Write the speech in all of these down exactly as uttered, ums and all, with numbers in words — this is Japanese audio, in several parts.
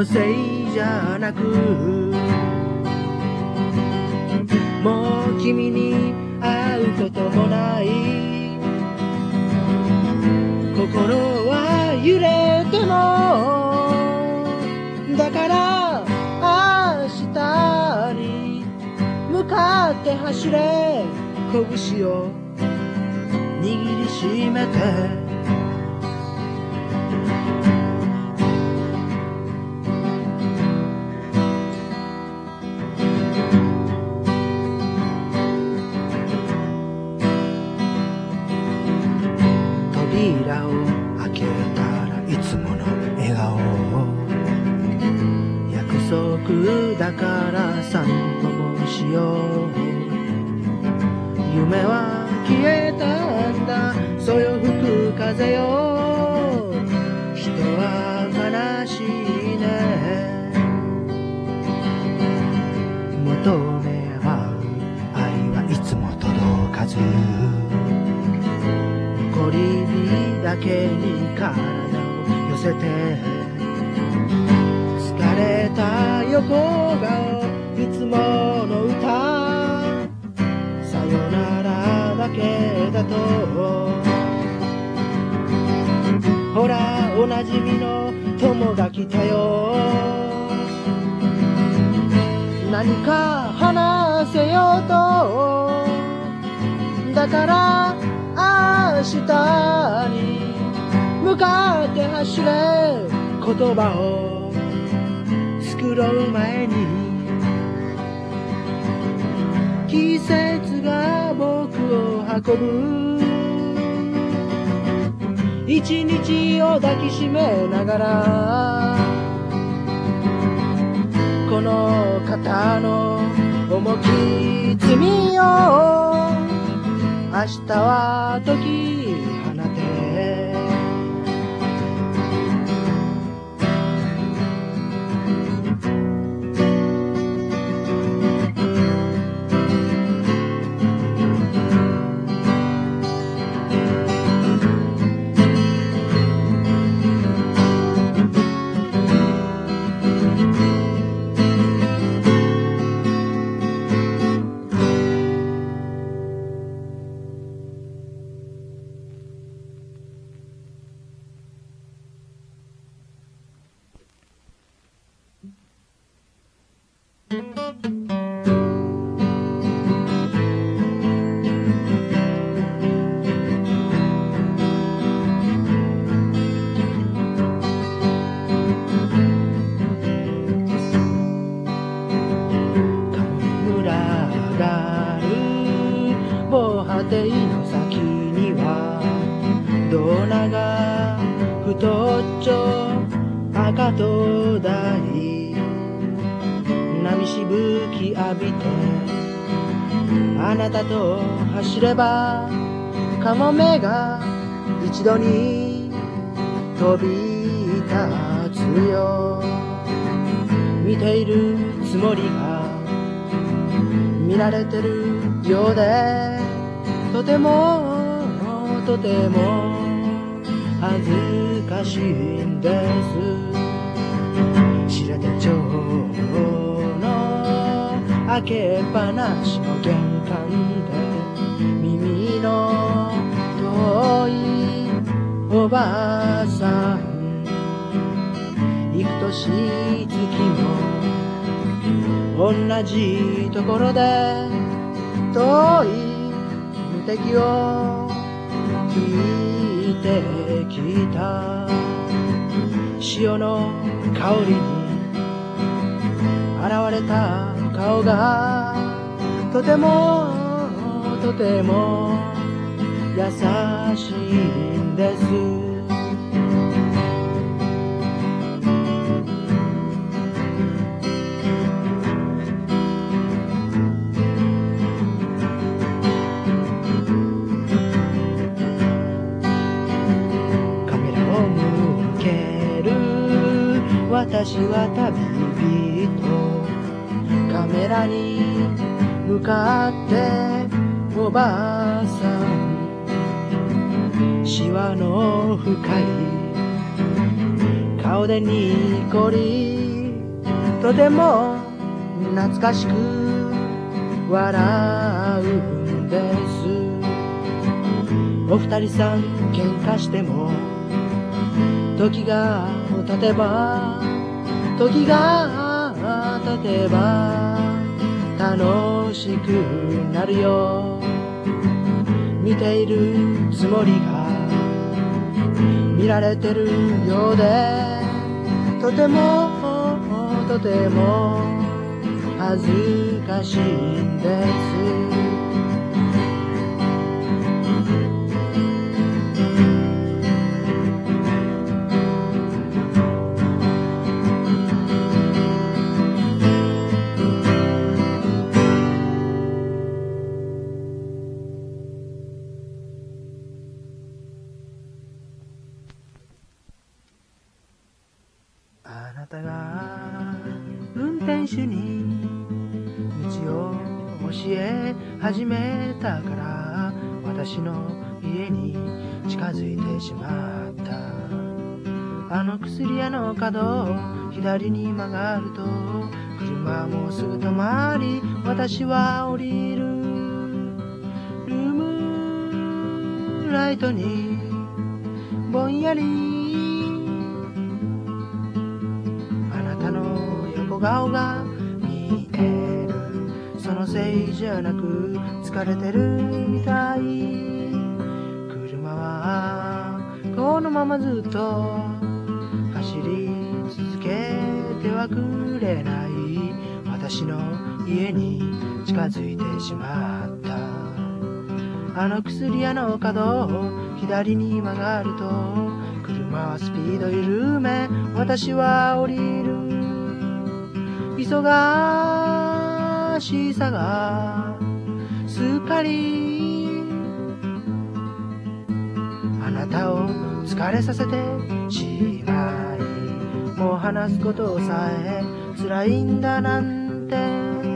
のせいじゃなく、もう君に会うこともない。心は揺れても、だから明日に向かって走れ。拳を握りしめて、扉を開けたらいつもの笑顔を、約束だから散歩もしよう。夢は消えたんだ、そよ吹く風よ。人は悲しいね。求め合う愛はいつも届かず、残り火だけに体を寄せて、疲れた横顔、いつもの歌、さよならだけだと。ほらおなじみの友が来たよ。何か話せようと、だから明日に向かって走れ。言葉を作ろう前に、季節が僕を運ぶ。一日を抱きしめながら、この肩の重き罪を明日は解き放て。の先にはドナが太っちょ赤と大波しぶき浴びてあなたと走ればカモメが一度に飛び立つよ。見ているつもりが見られてるようでとてもとても恥ずかしいんです。知れて町の開けっぱなしの玄関で耳の遠いおばあさん幾年月も同じところで遠い無敵を聞いてきた。潮の香りに現れた顔がとてもとても優しいんです。私は旅人カメラに向かっておばあさんシワの深い顔でにっこりとても懐かしく笑うんです。お二人さん喧嘩しても時が経てば時が経てば楽しくなるよ。見ているつもりが見られてるようでとてもとても恥ずかしいんです。あなたが運転手に道を教え始めたから私の家に近づいてしまった。あの薬屋の角を左に曲がると車もすぐ止まり私は降りる。ルームライトにぼんやり顔が見える。そのせいじゃなく疲れてるみたい。車はこのままずっと走り続けてはくれない。私の家に近づいてしまった。あの薬屋の角を左に曲がると車はスピード緩め私は降りる。忙しさがすっかりあなたを疲れさせてしまいもう話すことさえ辛いんだなんて。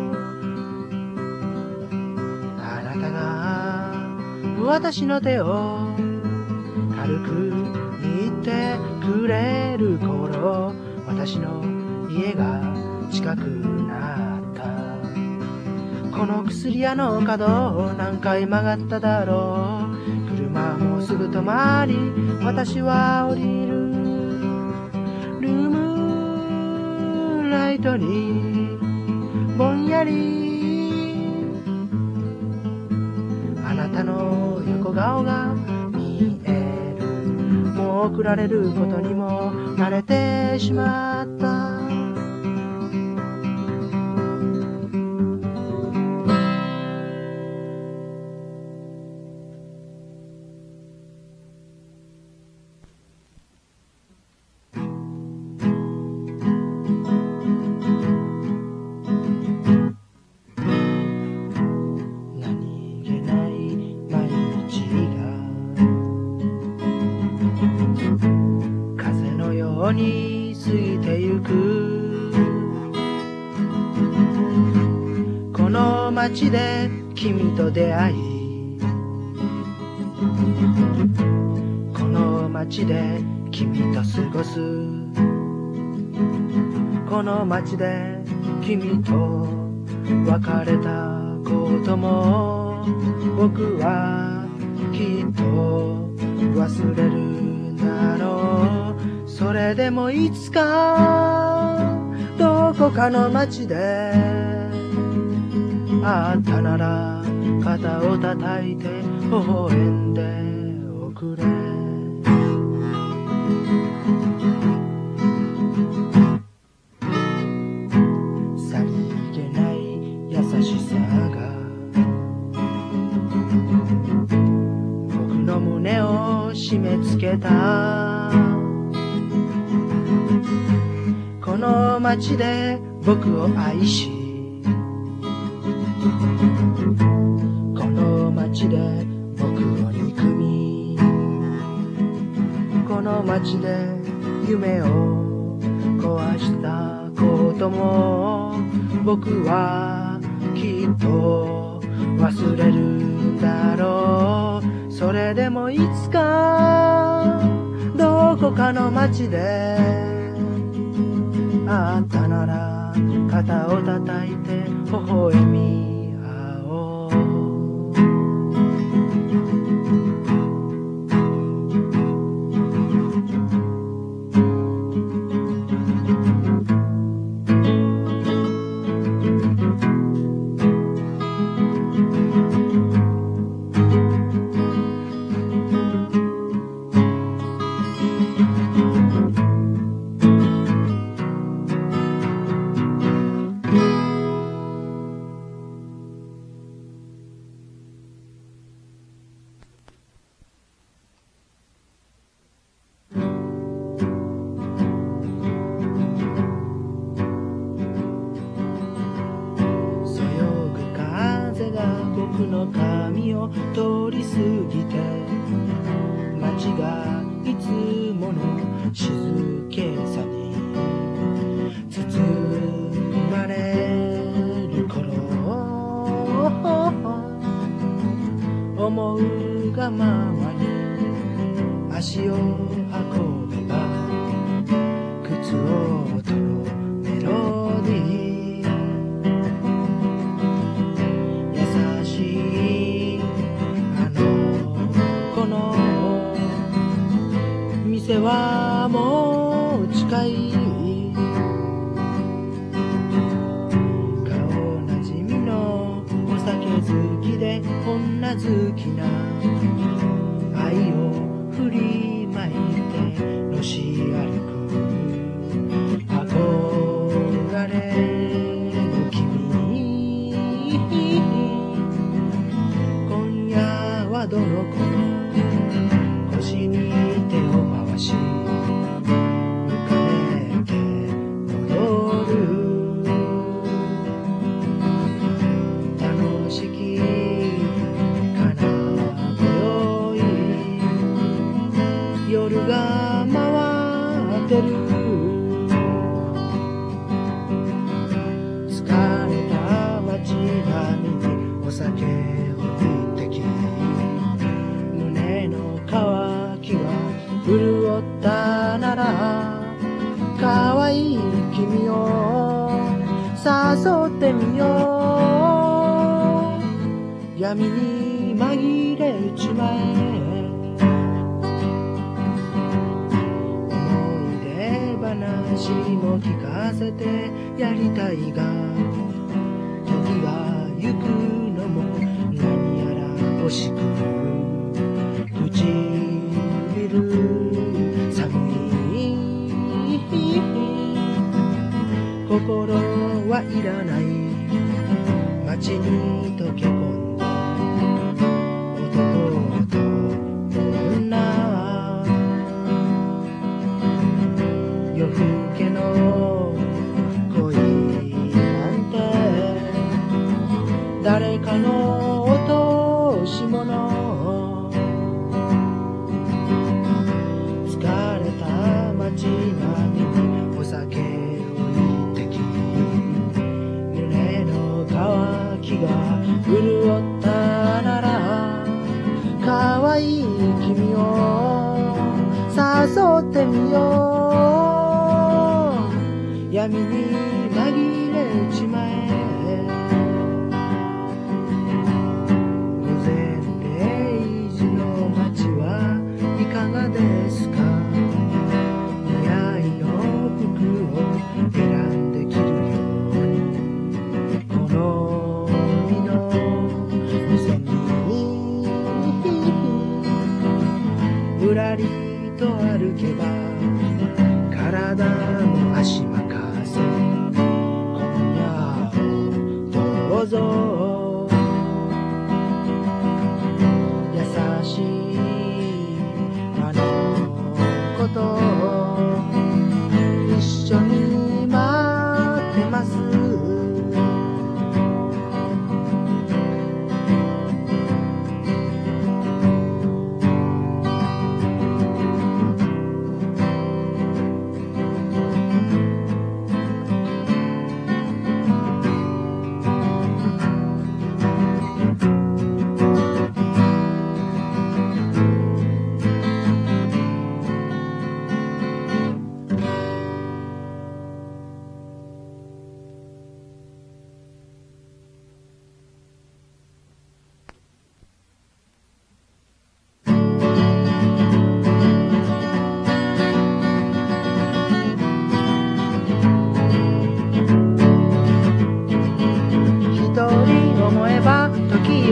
あなたが私の手を軽く握ってくれる頃私の家が近くなった。この薬屋の角を何回曲がっただろう。車もうすぐ止まり私は降りる。ルームライトにぼんやりあなたの横顔が見える。もう送られることにも慣れてしまった。に過ぎてゆくこの街で君と出会いこの街で君と過ごすこの街で君と別れたことも僕はきっと忘れるんだろう。それでもいつかどこかの街で会ったなら肩を叩いて微笑んでおくれ。さりげない優しさが僕の胸を締め付けた。この街で僕を愛しこの街で僕を憎みこの街で夢を壊したことも僕はきっと忘れるんだろう。それでもいつかどこかの街で会ったなら肩を叩いて微笑み合おう。僕の髪を通り過ぎて街がいつもの静けさに包まれる頃、思うがままに足を運べば靴音のメロディー、店はもう近い、顔なじみのお酒好きで女好きな愛を振りまいてのし歩く憧れの君、今夜はどの子の腰に手を回し浮かべて戻る、楽しきかな今宵夜が回ってる、疲れた街並みにお酒を一滴、胸の渇きが潤ったなら可愛い君を誘ってみよう、闇に紛れちまえ、思い出話も聞かせてやりたいが、時が行くのも何やら惜しく唇寒い、心はいらない街に溶け込んだ男と女、夜更けの恋なんて誰かの落とし物、街並みにお酒を一滴、胸の渇きが潤ったなら可愛い君を誘ってみよう、闇に紛れちまえ、午前れいじの街はいかがですか、選んで着るように好みの店にぶらりと歩けば体も足任せ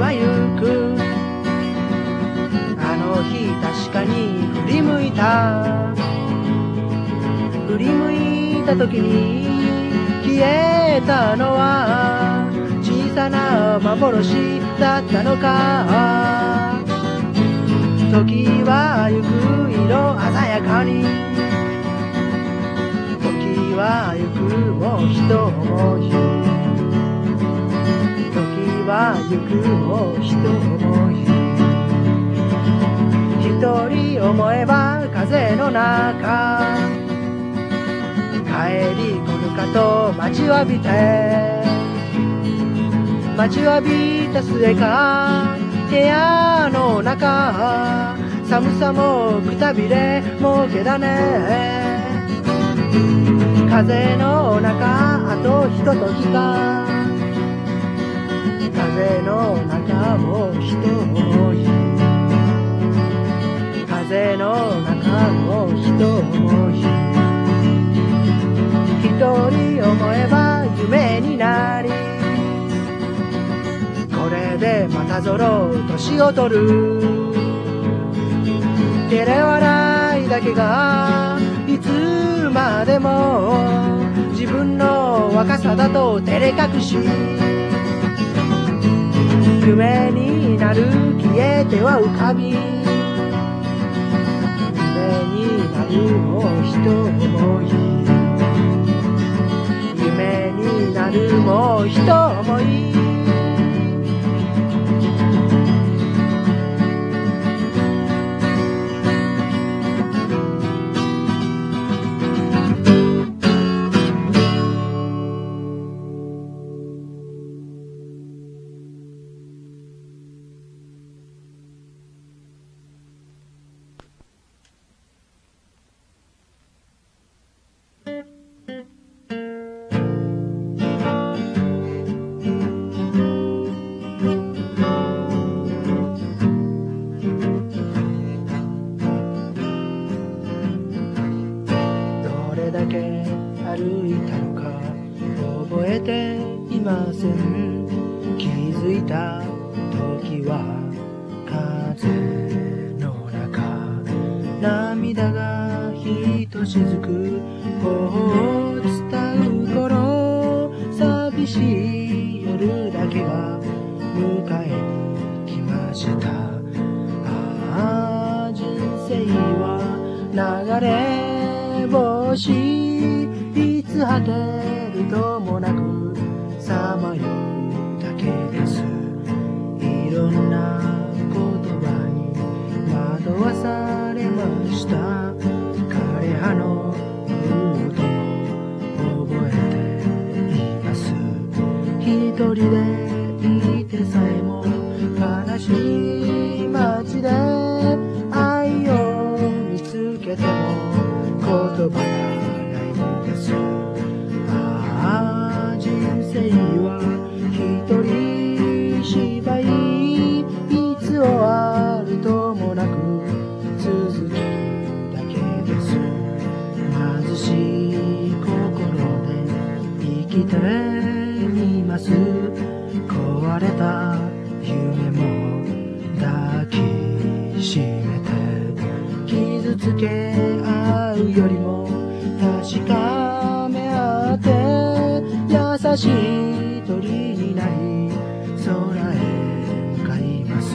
はゆく。あの日確かに振り向いた。振り向いた時に消えたのは小さな幻だったのか。時はゆく色鮮やかに、時はゆくもうひと思い、時はゆくもうひと思い。一人思えば風の中、帰り来るかと待ちわびて、待ちわびた末か部屋の中、寒さもくたびれもうけだね。風の中あとひとときか、風の中もうひと思い、風の中もうひと思い。一人思えば夢になり、これでまたぞろ年を取る。照れ笑いだけがいつまでも自分の若さだと照れ隠し、夢になる消えては浮かび、夢になるもうひと思い、夢になるもうひと思い。歩いたのか覚えていません。気づいた時は風の中、涙がひとしずく頬を伝う頃、寂しい夜だけが迎えに来ました。ああ人生は流れ星、いつ果てるともなくさまようだけです。いろんな言葉に惑わされました。枯葉の音も覚えています。一人でいてさえも悲しい街で愛を見つけても言葉がああ人生は一人芝居、いつ終わるともなく続けるだけです。貧しい心で生きてみます。壊れた夢も抱きしめて、傷つけ合うよりも確かめ合って優しい鳥になり空へ向かいます。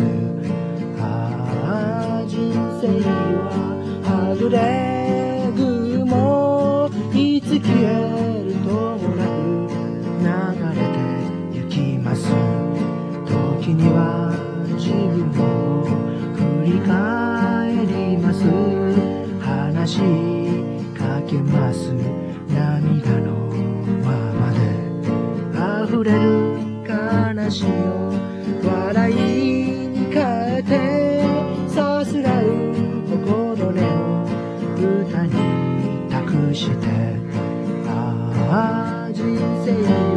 ああ人生ははぐれ雲、いつ消えるともなく流れて行きます。時には自分を振り返ります。話しかけます。涙のままで溢れる悲しみを笑いに変えて、さすらう心根を歌に託して、ああ人生